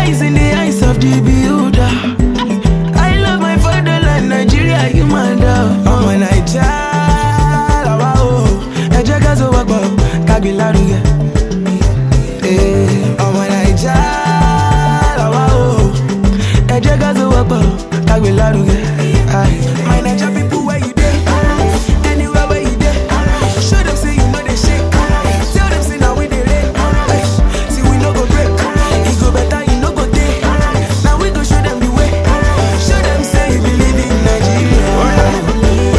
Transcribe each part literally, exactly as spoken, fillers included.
eyes in the eyes of the beholder. I love my fatherland, Nigeria, you my dog. I'm a Nigeria, wow. I just got so walk up, Kabilaruga. I'm a Nigeria, wow. I just got so walk up, Kabilaruga. My Nigeria people, where you dey? Anywhere where you dey? Show them say you know they shake. Tell them say now we dey rake. See we no go break. It go better, you no go take. Now we go show them the way. Show them say you believe in Nigeria. I believe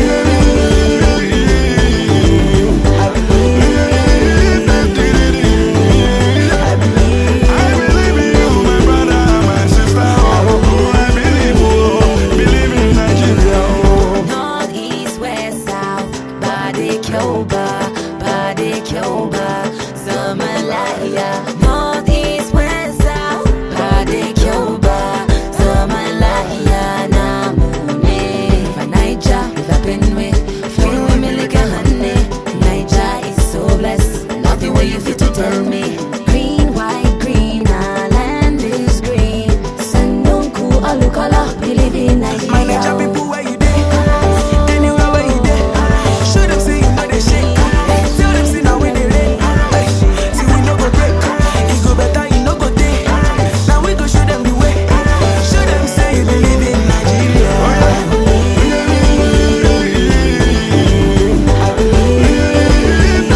in you, my brother, my sister. Oh, I believe, oh, believe in Nigeria. North, east, west, south, body Cuba, body Cuba, Somalia. North, east, west, south, body Cuba, Somalia. Namune, for Niger, River Benue, free women like a honey. Niger is so blessed, nothing where you fit to tell me. Green, white, green, our land is green. Sandunku, Alukala, believe in Nigeria. My Nigeria people, where you dey? Anywhere where you dey? Show them say you know they shake. Tell them say now we dey rake. See we no go break. It go better, you no go take. Now we go show them the way. Show them say you believe in Nigeria. I believe. I believe.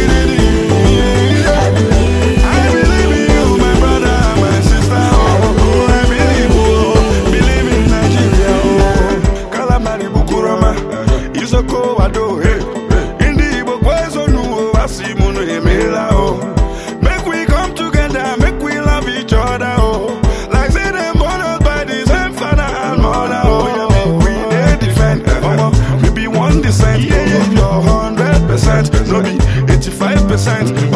I believe in you, my brother, my sister. Oh, I believe, oh, believe in Nigeria. Oh, Calamari Bukurama, Isoko Wado, hey. Indi Igbo Kwezo Nuwo, Asimuno Emela, oh. Make we come together, make we love each other, oh. Like say them born us by the same father and mother, oh. Yeah, we they defend, uh, we be one descent, yeah, yeah, you're hundred percent, no be eighty-five percent.